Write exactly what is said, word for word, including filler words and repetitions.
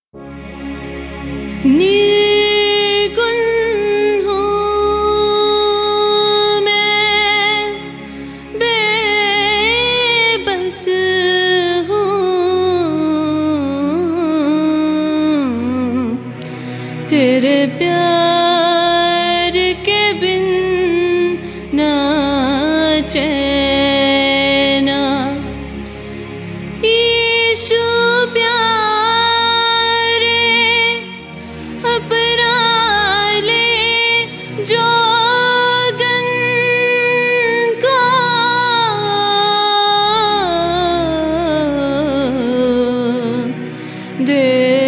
निर्गुण हूँ मैं, बेबस हूँ, तेरे प्यार के बिन ना चैना। यीशु प्यारे अपना ले जोगन को, दे